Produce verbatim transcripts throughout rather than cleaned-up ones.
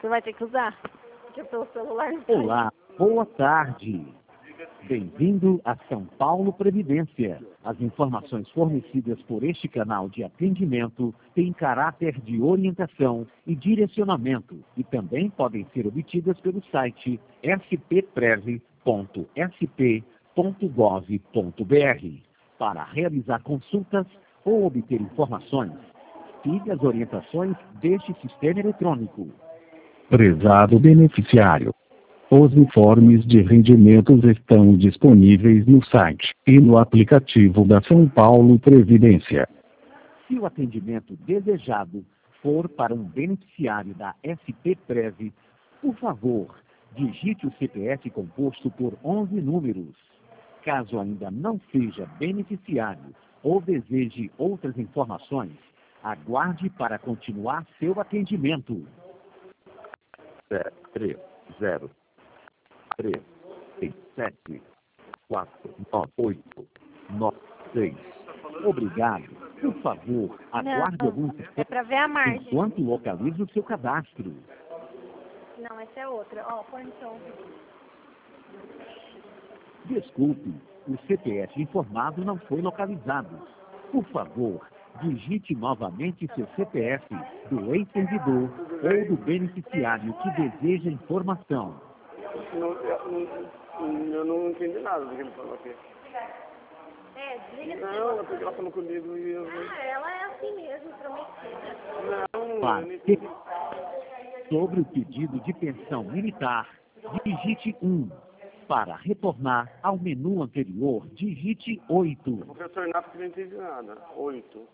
Você vai ter que usar? Porque pelo celular não sai. Olá, boa tarde. Bem-vindo a São Paulo Previdência. As informações fornecidas por este canal de atendimento têm caráter de orientação e direcionamento e também podem ser obtidas pelo site s p prev ponto s p ponto gov ponto b r. Para realizar consultas ou obter informações, siga as orientações deste sistema eletrônico. Prezado beneficiário, os informes de rendimentos estão disponíveis no site e no aplicativo da São Paulo Previdência. Se o atendimento desejado for para um beneficiário da S P Prev, por favor, digite o C P F composto por onze números. Caso ainda não seja beneficiário ou deseje outras informações, aguarde para continuar seu atendimento. três, zero, três, seis, sete, quatro, nove, oito, nove, seis. Obrigado. Por favor, aguarde Não, alguns é pra ver a margem. enquanto localizo o seu cadastro. Não, essa é outra. Ó, põe o som. Desculpe, o C P F informado não foi localizado. Por favor, digite novamente seu C P F do ex-servidor ou do beneficiário que deseja informação. Não, eu, não, eu não entendi nada do que ele falou aqui. É, desliga. Não, é porque ela falou comigo e eu... Ah, ela é assim mesmo, prometida. Não, Para eu não ter- entendi. Sobre o pedido de pensão militar, digite um. Para retornar ao menu anterior, digite oito. Vou retornar porque não entendi nada. Oito.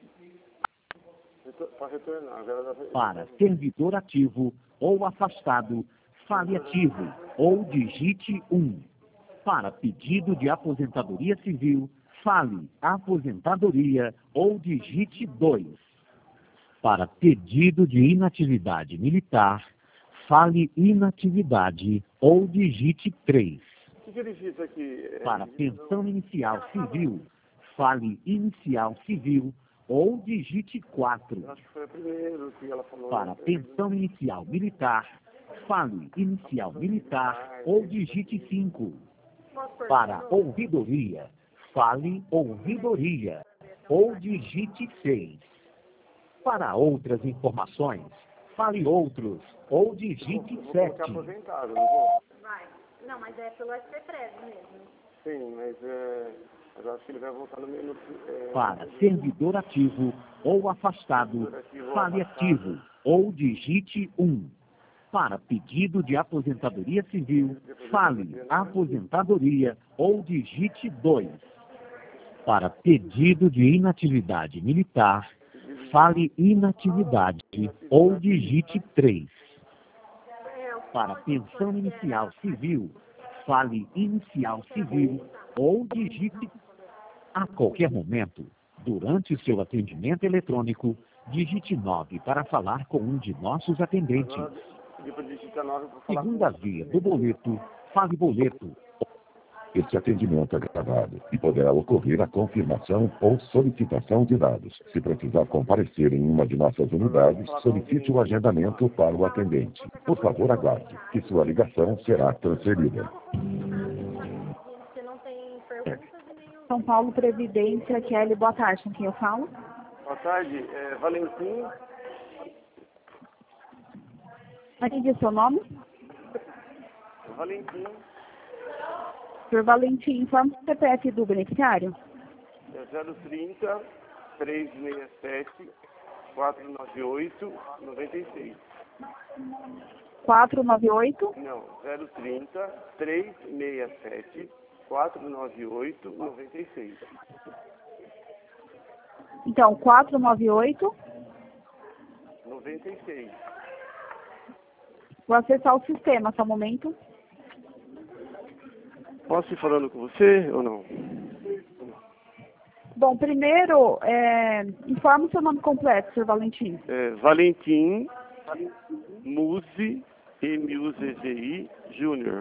Retor- Para retornar. Agora dá pra... Para servidor ativo ou afastado, fale ativo ou digite um. Para pedido de aposentadoria civil, fale aposentadoria ou digite dois. Para pedido de inatividade militar, fale inatividade ou digite três. O que, que ele disse aqui? É, Para pensão inicial civil, fale inicial civil ou digite quatro. Acho que foi o primeiro que ela falou. Para pensão inicial militar, fale inicial militar ou digite cinco. Para ouvidoria, fale ouvidoria ou digite seis. Para outras informações, fale outros ou digite Vou sete. colocar aposentado, não vou? Vai. Não, mas é pelo S P Prev mesmo. Sim, mas é... Mas eu acho que ele vai voltar no menu... É, Para servidor ativo ou afastado, fale ativo ou digite um. Para pedido de aposentadoria civil, fale aposentadoria ou digite dois. Para pedido de inatividade militar, fale inatividade ou digite três. Para pensão inicial civil, fale inicial civil ou digite. A qualquer momento, durante o seu atendimento eletrônico, digite nove para falar com um de nossos atendentes. pedi para digitar nove para falar com Segunda via do boleto, fale boleto. Este atendimento é gravado e poderá ocorrer a confirmação ou solicitação de dados. Se precisar comparecer em uma de nossas unidades, solicite o agendamento para o atendente. Por favor, aguarde, que sua ligação será transferida. Você não tem perguntas e nenhum. São Paulo Previdência, Kelly, boa tarde, com quem eu falo? Boa tarde, é, Valentim. Entendi seu nome? Valentim, senhor Valentim, informe o C P F do beneficiário. é zero trinta, trezentos e sessenta e sete, quatrocentos e noventa e oito, noventa e seis. quatrocentos e noventa e oito. Não, zero trinta, trezentos e sessenta e sete, quatrocentos e noventa e oito, noventa e seis. Então, quatrocentos e noventa e oito. noventa e seis. Vou acessar o sistema, só um momento. Posso ir falando com você ou não? Bom, primeiro, é, informe o seu nome completo, senhor Valentim. É, Valentim Muzi, M U Z Z I, Júnior.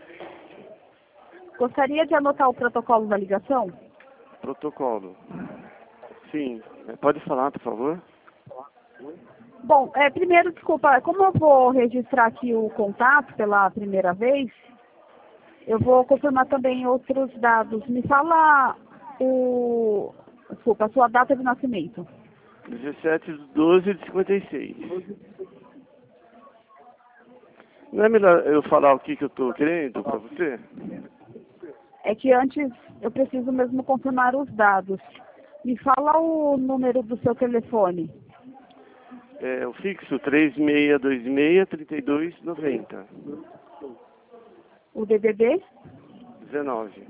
Gostaria de anotar o protocolo da ligação? Protocolo. Sim. É, pode falar, por favor? Bom, é, primeiro, desculpa, como eu vou registrar aqui o contato pela primeira vez, eu vou confirmar também outros dados. Me fala o, desculpa, a sua data de nascimento. dezessete de doze de cinquenta e seis. Não é melhor eu falar o que, que eu estou querendo para você? É que antes eu preciso mesmo confirmar os dados. Me fala o número do seu telefone. É o fixo três seis dois seis, três dois nove zero. O D D D? dezenove.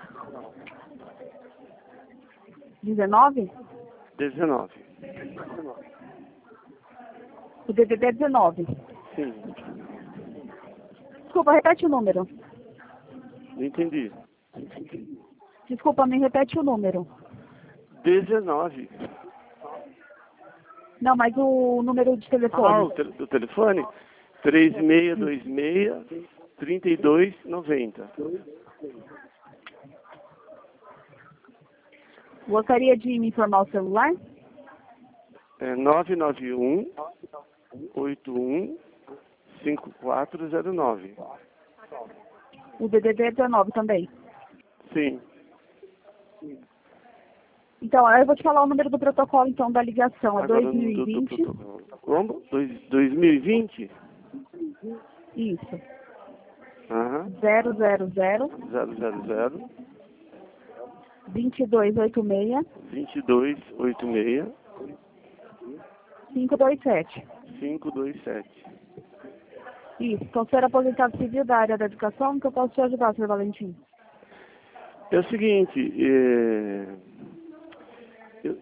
dezenove? dezenove. O D D D é dezenove. Sim. Desculpa, repete o número. Não entendi. Desculpa, me repete o número. dezenove. Não, mas o número de Ah, telefone. o, te o telefone? três seis dois seis, três dois nove zero. Gostaria de me informar o celular? É nove nove um, oito um, cinco quatro zero nove. O D D D é dezenove também. Sim. Então, eu vou te falar o número do protocolo, então, da ligação. É Agora dois mil e vinte. do, do, do, como? dois mil e vinte? Isso. Aham. zero zero zero, zero zero zero, dois dois oito seis, dois dois oito seis, cinco dois sete. cinco dois sete. Isso. Então, ser aposentado civil da área da educação, que eu posso te ajudar, senhor Valentim? É o seguinte, é... eu,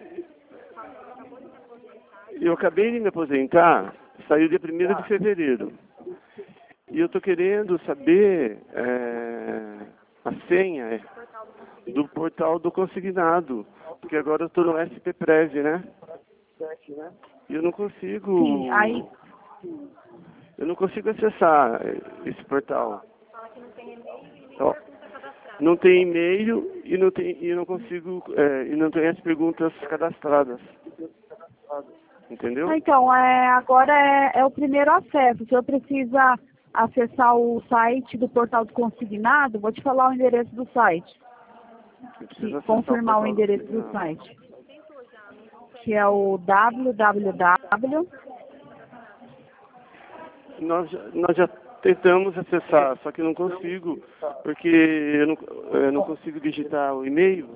eu acabei de me aposentar, saiu dia primeiro de fevereiro. E eu estou querendo saber é, a senha do portal do consignado, porque agora eu estou no S P Prev, né? E eu não consigo... Sim, aí... Eu não consigo acessar esse portal. Ó, não tem e-mail e não tem e não consigo é, e não tem as perguntas cadastradas. Entendeu? Ah, então, é, agora é, é o primeiro acesso. O senhor precisa acessar o site do portal do consignado. Vou te falar o endereço do site. Precisa acessar Confirmar o, o endereço do site. Que é o www. Nós, já- nós já tentamos acessar, só que não consigo, porque eu não, eu não consigo digitar o e-mail.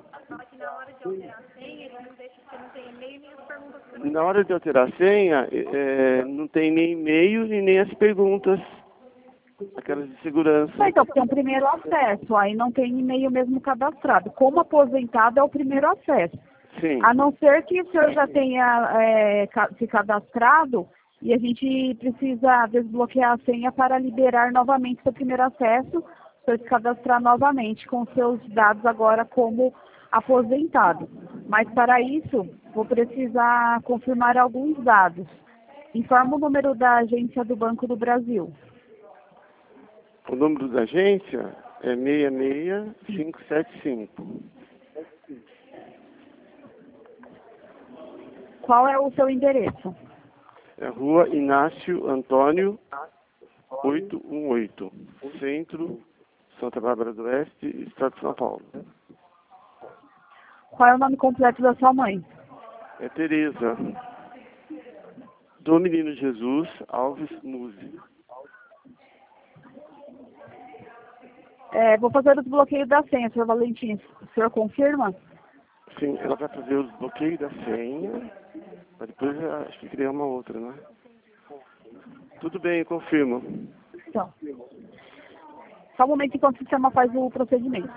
Na hora de alterar a senha, é, não tem nem e-mail e nem as perguntas, aquelas de segurança. Ah, então, porque é um primeiro acesso. Aí não tem e-mail mesmo cadastrado. Como aposentado é o primeiro acesso. Sim. A não ser que o senhor já tenha é, ca- se cadastrado e a gente precisa desbloquear a senha para liberar novamente seu primeiro acesso, o senhor se cadastrar novamente com seus dados agora como aposentado. Mas para isso, vou precisar confirmar alguns dados. Informa o número da agência do Banco do Brasil. O número da agência é seis seis cinco sete cinco. Qual é o seu endereço? É Rua Inácio Antônio oitocentos e dezoito, Centro, Santa Bárbara do Oeste, Estado de São Paulo. Qual é o nome completo da sua mãe? É Tereza, do Menino Jesus Alves Muzi. É, vou fazer o desbloqueio da senha, senhor Valentim. O senhor confirma? Sim, ela vai fazer o desbloqueio da senha, mas depois eu acho que criar uma outra, né? Tudo bem, eu confirmo. Então. Só um momento enquanto o sistema faz o procedimento.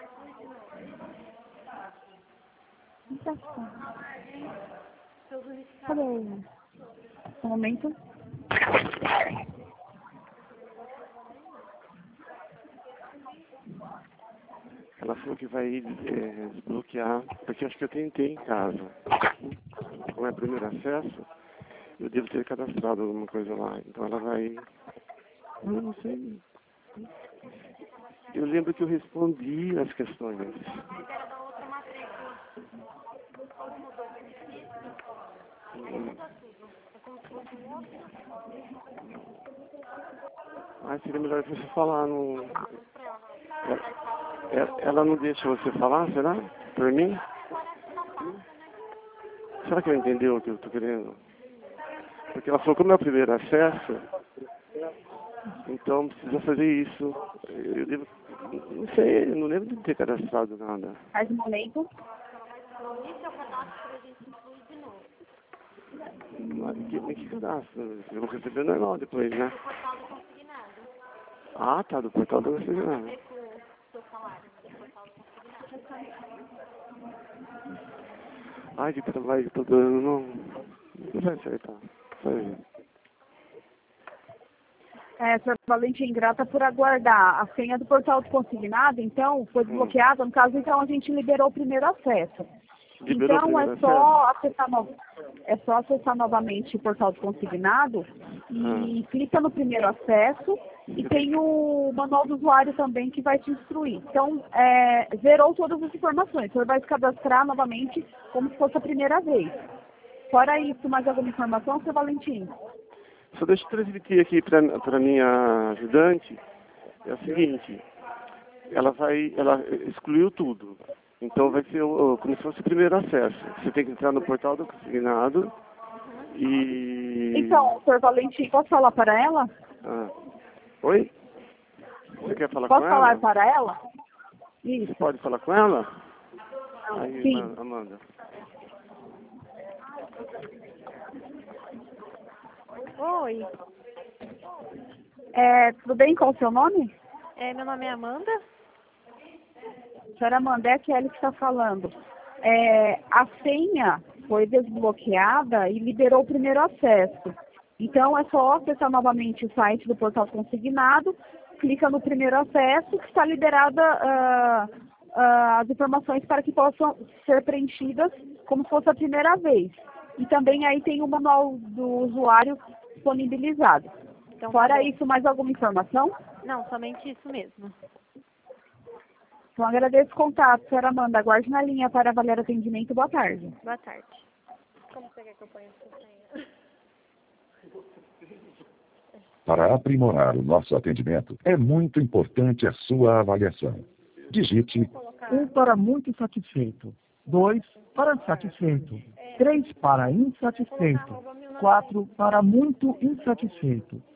Cadê o... Um momento. Ela falou que vai é, desbloquear, porque eu acho que eu tentei em casa. Como é o primeiro acesso, eu devo ter cadastrado alguma coisa lá. Então ela vai... Eu não sei. Eu lembro que eu respondi as questões. Hum. Ah, seria melhor você falar. Não... Ela, ela não deixa você falar, será? Por mim? Será que ela entendeu o que eu estou querendo? Porque ela falou, como é o primeiro acesso, então precisa fazer isso. Eu devo, não sei, eu não lembro de ter cadastrado nada. Faz um momento. Mas que, mas que cadastro? Eu vou receber normal depois, né? Ah, tá, do portal do consignado. Ai, que trabalho que eu tô dando, não. Não vai acertar. Vai. É, senhor Valentim, grata por aguardar. A senha do portal do consignado, então, foi desbloqueada. No caso, então, a gente liberou o primeiro acesso. Liberou Então, o é primeiro só, acessar no... é só acessar novamente o portal do consignado e Ah. clica no primeiro acesso e tem o manual do usuário também que vai te instruir. Então, é, zerou todas as informações. O senhor vai se cadastrar novamente como se fosse a primeira vez. Fora isso, mais alguma informação, senhor Valentim? Só deixa eu transmitir aqui para a minha ajudante. É o seguinte, ela vai, ela excluiu tudo. Então vai ser o, como se fosse o primeiro acesso. Você tem que entrar no portal do consignado e... Então, senhor Valentim, posso falar para ela? Ah. Oi? Você quer falar Posso com falar ela? para ela? Isso. Você pode falar com ela? Aí, Sim. Amanda. Oi, É, tudo bem? Qual o seu nome? é, meu nome é Amanda. Senhora Amanda, é a Kelly que está falando. É, a senha foi desbloqueada e liberou o primeiro acesso. Então, é só acessar novamente o site do portal consignado, clica no primeiro acesso, que está liberada ah, ah, as informações para que possam ser preenchidas como se fosse a primeira vez. E também aí tem o manual do usuário disponibilizado. Então, Fora tá bom. isso, mais alguma informação? Não, somente isso mesmo. Então, agradeço o contato, senhora Amanda. Aguarde na linha para avaliar atendimento. Boa tarde. Boa tarde. Como você quer que eu ponha essa senha? Para aprimorar o nosso atendimento, é muito importante a sua avaliação. Digite um para muito satisfeito, dois para satisfeito, três para insatisfeito, quatro para muito insatisfeito,